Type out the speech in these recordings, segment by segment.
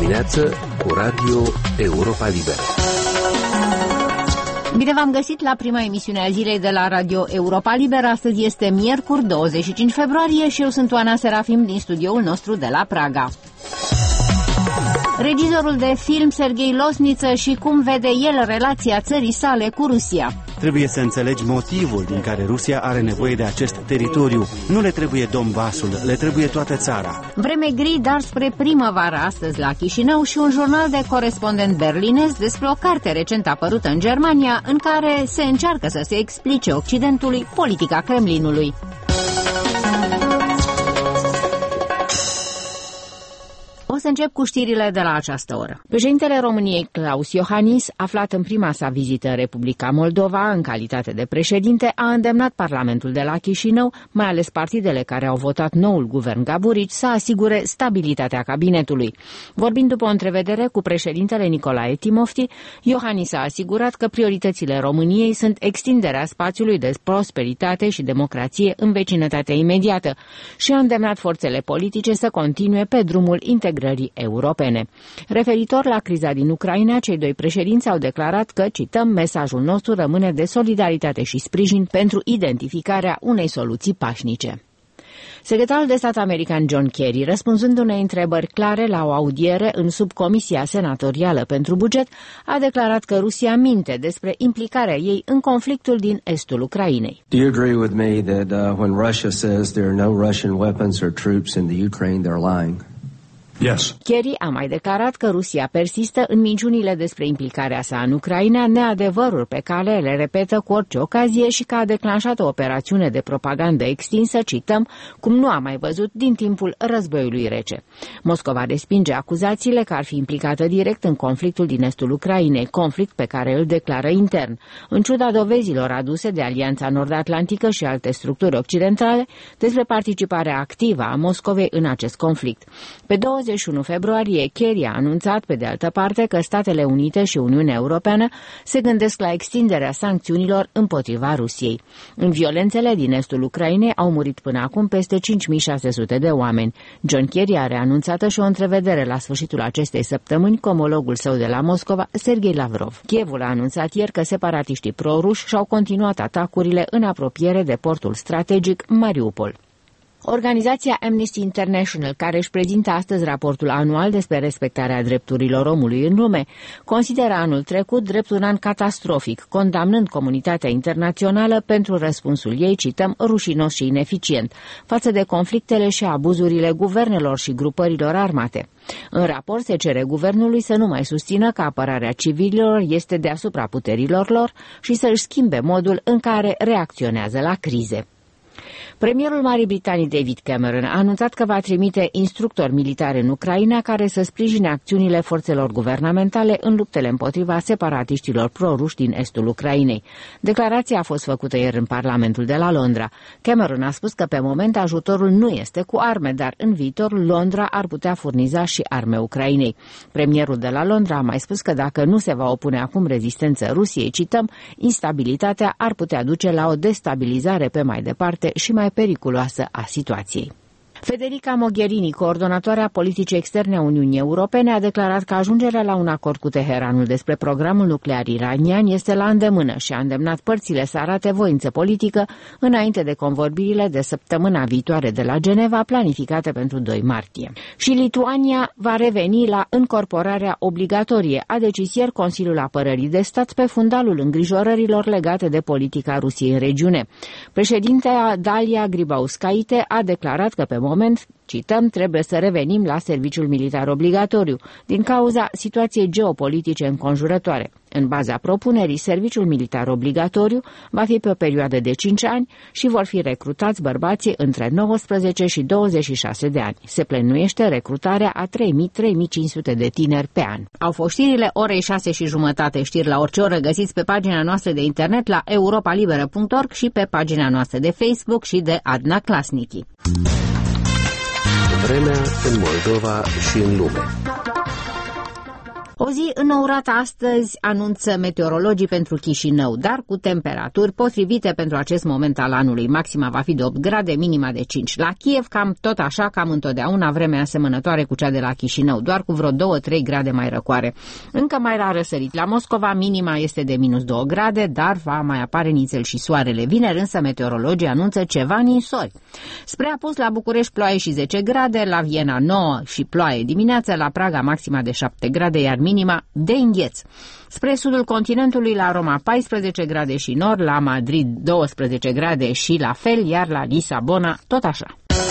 dimineață cu Radio Europa Liberă. Bine v-am găsit la prima emisiune a zilei de la Radio Europa Liberă. Astăzi este miercuri, 25 februarie și eu sunt Oana Serafim din studioul nostru de la Praga. Regizorul de film Serghei Losniță și cum vede el relația țării sale cu Rusia. Trebuie să înțelegi motivul din care Rusia are nevoie de acest teritoriu. Nu le trebuie Donbasul, le trebuie toată țara. Vreme gri, dar spre primăvară astăzi la Chișinău și un jurnal de corespondent berlinez despre o carte recent apărută în Germania în care se încearcă să se explice Occidentului politica Kremlinului. O să încep cu știrile de la această oră. Președintele României, Klaus Iohannis, aflat în prima sa vizită în Republica Moldova, în calitate de președinte, a îndemnat Parlamentul de la Chișinău, mai ales partidele care au votat noul guvern Gaburici, să asigure stabilitatea cabinetului. Vorbind după o întrevedere cu președintele Nicolae Timofti, Iohannis a asigurat că prioritățile României sunt extinderea spațiului de prosperitate și democrație în vecinătatea imediată și a îndemnat forțele politice să continue pe drumul integrării europene. Referitor la criza din Ucraina, cei doi președinți au declarat că, cităm, mesajul nostru rămâne de solidaritate și sprijin pentru identificarea unei soluții pașnice. Secretarul de stat american John Kerry, răspunzând unei întrebări clare la o audiere în subcomisia senatorială pentru buget, a declarat că Rusia minte despre implicarea ei în conflictul din estul Ucrainei. Do you agree with me that when Russia says there are no Russian weapons or troops in the Ukraine, they're lying? Yes. Kerry a mai declarat că Rusia persistă în minciunile despre implicarea sa în Ucraina, neadevăruri pe care le repetă cu orice ocazie și că a declanșat o operațiune de propagandă extinsă, cităm, cum nu a mai văzut din timpul războiului rece. Moscova respinge acuzațiile că ar fi implicată direct în conflictul din estul Ucrainei, conflict pe care îl declară intern. În ciuda dovezilor aduse de Alianța Nord-Atlantică și alte structuri occidentale despre participarea activă a Moscovei în acest conflict. Pe 21 februarie, Kerry a anunțat, pe de altă parte, că Statele Unite și Uniunea Europeană se gândesc la extinderea sancțiunilor împotriva Rusiei. În violențele din estul Ucrainei au murit până acum peste 5.600 de oameni. John Kerry a reanunțat și o întrevedere la sfârșitul acestei săptămâni cu omologul său de la Moscova, Serghei Lavrov. Kievul a anunțat ieri că separatiștii pro-ruși și-au continuat atacurile în apropiere de portul strategic Mariupol. Organizația Amnesty International, care își prezintă astăzi raportul anual despre respectarea drepturilor omului în lume, consideră anul trecut drept un an catastrofic, condamnând comunitatea internațională pentru răspunsul ei, cităm, rușinos și ineficient, față de conflictele și abuzurile guvernelor și grupărilor armate. În raport se cere guvernului să nu mai susțină că apărarea civililor este deasupra puterilor lor și să își schimbe modul în care reacționează la crize. Premierul Marii Britanii David Cameron a anunțat că va trimite instructori militari în Ucraina care să sprijine acțiunile forțelor guvernamentale în luptele împotriva separatiștilor pro-ruși din estul Ucrainei. Declarația a fost făcută ieri în Parlamentul de la Londra. Cameron a spus că pe moment ajutorul nu este cu arme, dar în viitor Londra ar putea furniza și arme Ucrainei. Premierul de la Londra a mai spus că dacă nu se va opune acum rezistență Rusiei, cităm, instabilitatea ar putea duce la o destabilizare pe mai departe și mai periculoasă a situației. Federica Mogherini, coordonatoarea politicii externe a Uniunii Europene, a declarat că ajungerea la un acord cu Teheranul despre programul nuclear iranian este la îndemână și a îndemnat părțile să arate voință politică înainte de convorbirile de săptămâna viitoare de la Geneva, planificate pentru 2 martie. Și Lituania va reveni la încorporarea obligatorie, a decis ieri Consiliul Apărării de Stat pe fundalul îngrijorărilor legate de politica Rusiei în regiune. Președintea Dalia Grybauskaite a declarat că pe moment, cităm, trebuie să revenim la serviciul militar obligatoriu, din cauza situației geopolitice înconjurătoare. În baza propunerii, serviciul militar obligatoriu va fi pe o perioadă de 5 ani și vor fi recrutați bărbații între 19 și 26 de ani. Se plănuiește recrutarea a 3.000-3.500 de tineri pe an. Au fost știrile orei 6:30, știri la orice oră găsiți pe pagina noastră de internet la europalibera.org și pe pagina noastră de Facebook și de Adna Klasnici. Vremea în Moldova și în lume. O zi înnourată astăzi anunță meteorologii pentru Chișinău, dar cu temperaturi potrivite pentru acest moment al anului. Maxima va fi de 8 grade, minima de 5. La Kiev cam tot așa, cam întotdeauna vremea asemănătoare cu cea de la Chișinău, doar cu vreo 2-3 grade mai răcoare. Încă mai la răsărit. La Moscova minima este de minus 2 grade, dar va mai apare nițel și soarele. Vineri însă meteorologii anunță ceva ninsori. Spre apus la București ploaie și 10 grade, la Viena 9 și ploaie dimineața, la Praga maxima de 7 grade, iar minima de îngheț. Spre sudul continentului, la Roma 14 grade și nord, la Madrid 12 grade și la fel, iar la Lisabona tot așa.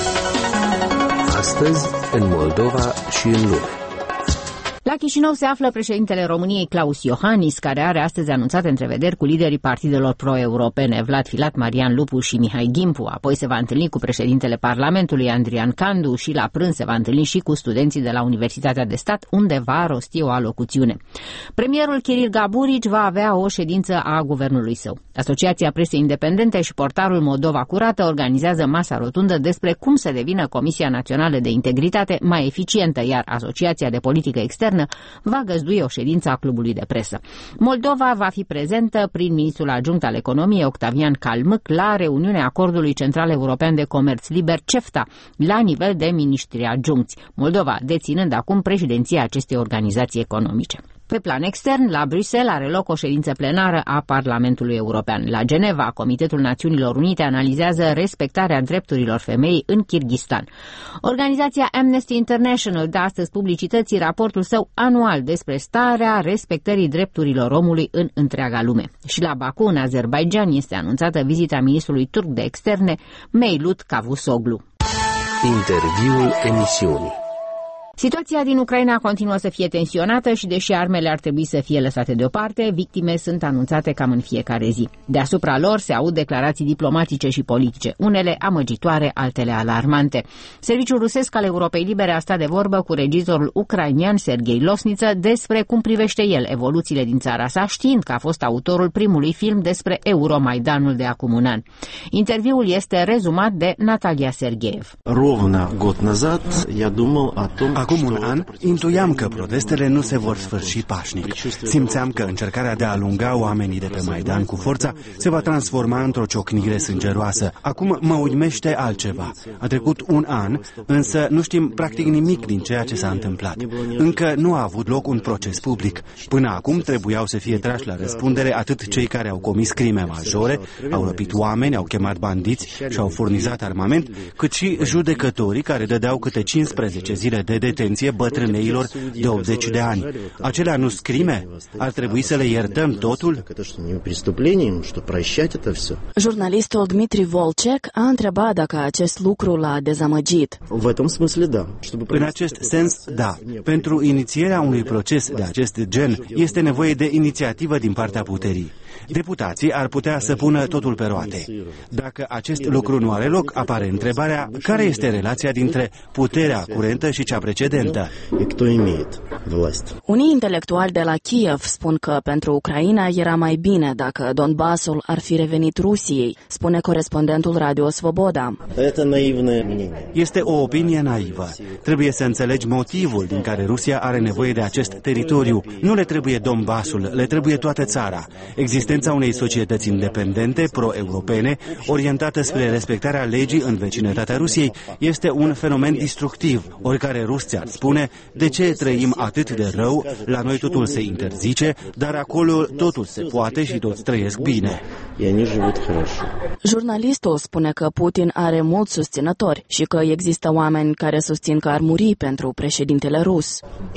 Astăzi, în Moldova și în lume. La Chișinău se află președintele României Klaus Iohannis, care are astăzi anunțate întrevederi cu liderii partidelor pro-europene, Vlad Filat, Marian Lupu și Mihai Gimpu. Apoi se va întâlni cu președintele Parlamentului, Andrian Candu, și la prânz se va întâlni și cu studenții de la Universitatea de Stat, unde va rosti o alocuțiune. Premierul Kiril Gaburici va avea o ședință a guvernului său. Asociația Presei Independente și portalul Moldova Curată organizează masa rotundă despre cum să devină Comisia Națională de Integritate mai eficientă, iar Asociația de Politică Externă va găzdui o ședință a clubului de presă. Moldova va fi prezentă prin ministrul adjunct al economiei, Octavian Calmâc, la reuniunea Acordului Central European de Comerț Liber, CEFTA, la nivel de miniștri adjuncți, Moldova deținând acum președinția acestei organizații economice. Pe plan extern, la Bruxelles are loc o ședință plenară a Parlamentului European. La Geneva, Comitetul Națiunilor Unite analizează respectarea drepturilor femeii în Kirghistan. Organizația Amnesty International dă astăzi publicității raportul său anual despre starea respectării drepturilor omului în întreaga lume. Și la Baku, în Azerbaidjan, este anunțată vizita ministrului turc de externe, Mevlut Cavusoglu. Interviul emisiunii. Situația din Ucraina continuă să fie tensionată și, deși armele ar trebui să fie lăsate deoparte, victime sunt anunțate cam în fiecare zi. Deasupra lor se aud declarații diplomatice și politice, unele amăgitoare, altele alarmante. Serviciul rusesc al Europei Libere a stat de vorbă cu regizorul ucrainian Serghei Losniță despre cum privește el evoluțiile din țara sa, știind că a fost autorul primului film despre Euromaidanul de acum un an. Interviul este rezumat de Natalia Sergeev. Acum un an, intuiam că protestele nu se vor sfârși pașnic. Simțeam că încercarea de a alunga oamenii de pe Maidan cu forța se va transforma într-o ciocnire sângeroasă. Acum mă uimește altceva. A trecut un an, însă nu știm practic nimic din ceea ce s-a întâmplat. Încă nu a avut loc un proces public. Până acum trebuiau să fie trași la răspundere atât cei care au comis crime majore, au răpit oameni, au chemat bandiți și au furnizat armament, cât și judecătorii care dădeau câte 15 zile de detenție bătrâneilor de 80 de ani. Acelea nu sunt crime? Ar trebui să le iertăm totul? Jurnalistul Dmitri Volcek a întrebat dacă acest lucru l-a dezamăgit. În acest sens, da. Pentru inițierea unui proces de acest gen este nevoie de inițiativă din partea puterii. Deputații ar putea să pună totul pe roate. Dacă acest lucru nu are loc, apare întrebarea care este relația dintre puterea curentă și cea precedentă. Unii intelectuali de la Kiev spun că pentru Ucraina era mai bine dacă Donbassul ar fi revenit Rusiei, spune corespondentul Radio Svoboda. Este o opinie naivă. Trebuie să înțelegi motivul din care Rusia are nevoie de acest teritoriu. Nu le trebuie Donbassul, le trebuie toată țara. Existența unei societăți independente, pro-europene, orientată spre respectarea legii în vecinătatea Rusiei, este un fenomen destructiv. Oricare rus ți-ar spune, de ce trăim atât de rău, la noi totul se interzice, dar acolo totul se poate și toți trăiesc bine. Jurnalistul spune că Putin are mulți susținători și că există oameni care susțin că ar muri pentru președintele rus.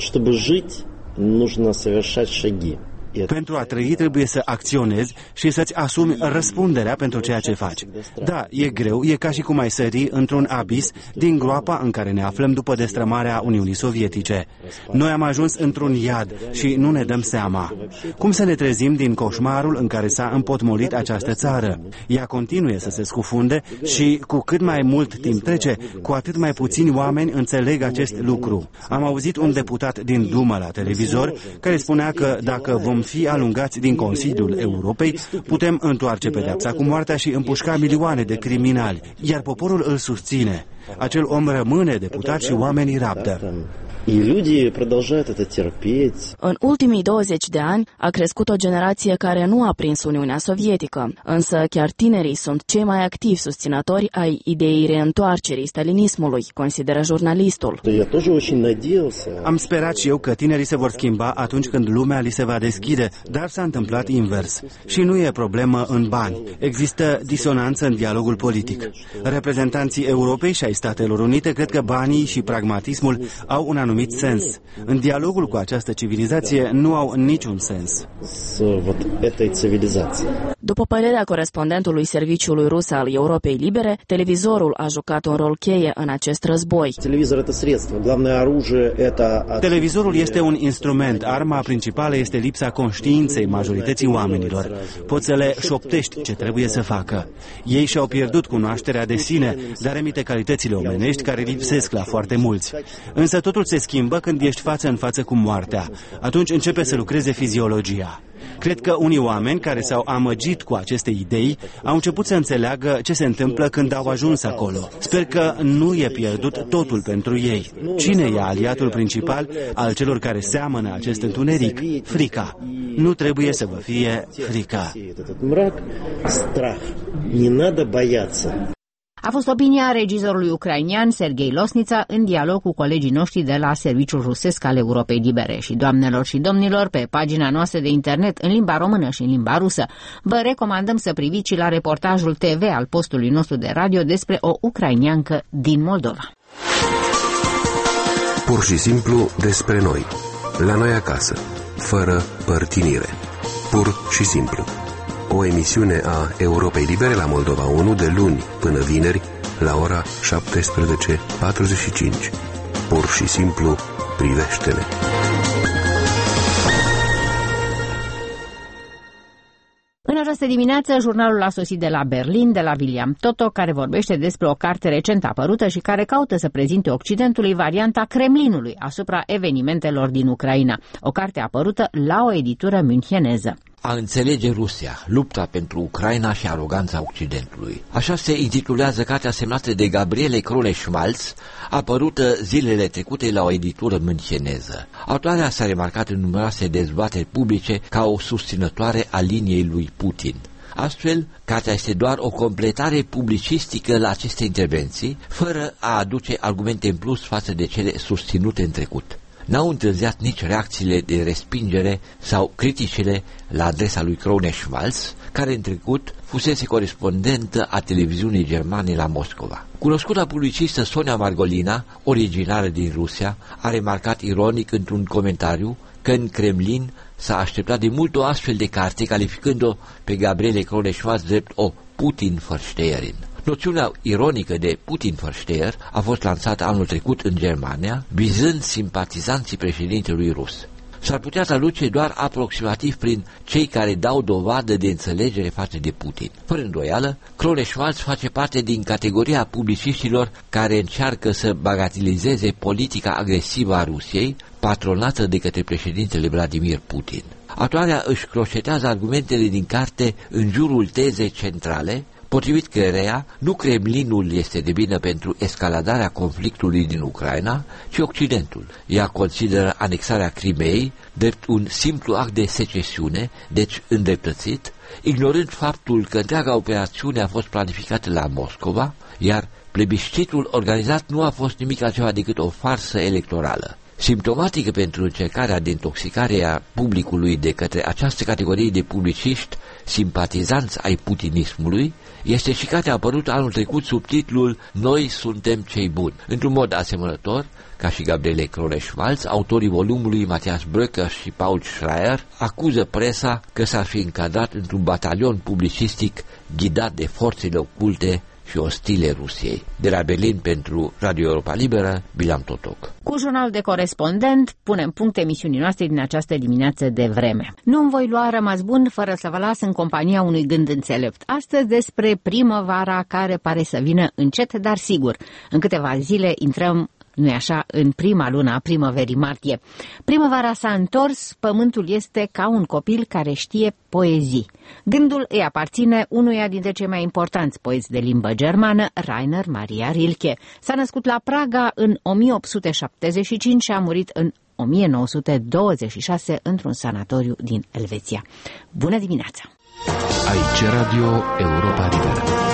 Pentru a trăi trebuie să acționezi și să-ți asumi răspunderea pentru ceea ce faci. Da, e greu, e ca și cum ai sări într-un abis din groapa în care ne aflăm după destrămarea Uniunii Sovietice. Noi am ajuns într-un iad și nu ne dăm seama. Cum să ne trezim din coșmarul în care s-a împotmolit această țară? Ea continuă să se scufunde și cu cât mai mult timp trece, cu atât mai puțini oameni înțeleg acest lucru. Am auzit un deputat din Dumă la televizor care spunea că dacă vom fi alungați din Consiliul Europei, putem întoarce pedeapsa cu moartea și împușca milioane de criminali, iar poporul îl susține. Acel om rămâne deputat și oamenii rabdă. În ultimii 20 de ani a crescut o generație care nu a prins Uniunea Sovietică, însă chiar tinerii sunt cei mai activi susținători ai ideii reîntoarcerii stalinismului, consideră jurnalistul. Am sperat și eu că tinerii se vor schimba atunci când lumea li se va deschide, dar s-a întâmplat invers. Și nu e problemă în bani. Există disonanță în dialogul politic. Reprezentanții Europei și ai Statelor Unite cred că banii și pragmatismul au un anumit sens. În dialogul cu această civilizație nu au niciun sens. După părerea corespondentului Serviciului Rus al Europei Libere, televizorul a jucat un rol cheie în acest război. Televizorul este un instrument. Arma principală este lipsa conștiinței majorității oamenilor. Poți să le șoptești ce trebuie să facă. Ei și-au pierdut cunoașterea de sine, dar emite calitățile omenești care lipsesc la foarte mulți. Însă totul se schimbă când ești față în față cu moartea. Atunci începe să lucreze fiziologia. Cred că unii oameni care s-au amăgit cu aceste idei au început să înțeleagă ce se întâmplă când au ajuns acolo. Sper că nu e pierdut totul pentru ei. Cine e aliatul principal al celor care seamănă acest întuneric? Frica. Nu trebuie să vă fie frică. A fost opinia regizorului ucrainian Serghei Losnița în dialog cu colegii noștri de la Serviciul Rusesc al Europei Libere. Și doamnelor și domnilor, pe pagina noastră de internet în limba română și în limba rusă, vă recomandăm să priviți și la reportajul TV al postului nostru de radio despre o ucrainiancă din Moldova. Pur și simplu despre noi, la noi acasă, fără părtinire. Pur și simplu. O emisiune a Europei Libere la Moldova 1 de luni până vineri la ora 17:45. Pur și simplu privește-ne. În această dimineață, jurnalul a sosit de la Berlin, de la William Toto, care vorbește despre o carte recent apărută și care caută să prezinte Occidentului varianta Kremlinului asupra evenimentelor din Ucraina. O carte apărută la o editură müncheneză. A înțelege Rusia, lupta pentru Ucraina și aroganța Occidentului. Așa se intitulează cartea semnată de Gabriele Krones-Schmalz, apărută zilele trecute la o editură müncheneză. Autoarea s-a remarcat în numeroase dezbateri publice ca o susținătoare a liniei lui Putin. Astfel, cartea este doar o completare publicistică la aceste intervenții, fără a aduce argumente în plus față de cele susținute în trecut. N-au întârziat nici reacțiile de respingere sau criticile la adresa lui Krones-Schmalz, care în trecut fusese corespondentă a televiziunii germane la Moscova. Cunoscuta publicistă Sonia Margolina, originară din Rusia, a remarcat ironic într-un comentariu că în Kremlin s-a așteptat de mult o astfel de carte, calificând-o pe Gabriele Krones-Schmalz drept o Putin-Versteherin. Noțiunea ironică de Putin-Versteher a fost lansată anul trecut în Germania, vizând simpatizanții președintelui rus. S-ar putea traduce doar aproximativ prin cei care dau dovadă de înțelegere față de Putin. Fără îndoială, Krones-Schmalz face parte din categoria publiciștilor care încearcă să bagatelizeze politica agresivă a Rusiei, patronată de către președintele Vladimir Putin. Autoarea își croșetează argumentele din carte în jurul tezei centrale, potrivit căreia nu Kremlinul este de vină pentru escaladarea conflictului din Ucraina, ci Occidentul. Ea consideră anexarea Crimeei drept un simplu act de secesiune, deci îndreptățit, ignorând faptul că întreaga operațiune a fost planificată la Moscova, iar plebiscitul organizat nu a fost nimic altceva decât o farsă electorală. Simptomatică pentru încercarea de intoxicare a publicului de către această categorie de publiciști simpatizanți ai putinismului este și cartea apărută anul trecut sub titlul Noi suntem cei buni. Într-un mod asemănător, ca și Gabriele Krones-Schmalz, autorii volumului Matthias Bröcker și Paul Schreier acuză presa că s-ar fi încadrat într-un batalion publicistic ghidat de forțele oculte și ostile Rusiei. De la Berlin pentru Radio Europa Liberă, Bilam Totoc. Cu jurnal de corespondent punem punct emisiunii noastre din această dimineață de vreme. Nu-mi voi lua rămas bun fără să vă las în compania unui gând înțelept. Astăzi despre primăvara care pare să vină încet, dar sigur. În câteva zile intrăm Nu-i așa, în prima lună a primăverii, martie. Primăvara s-a întors, pământul este ca un copil care știe poezii. Gândul îi aparține unuia dintre cei mai importanți poeți de limbă germană, Rainer Maria Rilke. S-a născut la Praga în 1875 și a murit în 1926 într-un sanatoriu din Elveția. Bună dimineața! Aici Radio Europa Liberă.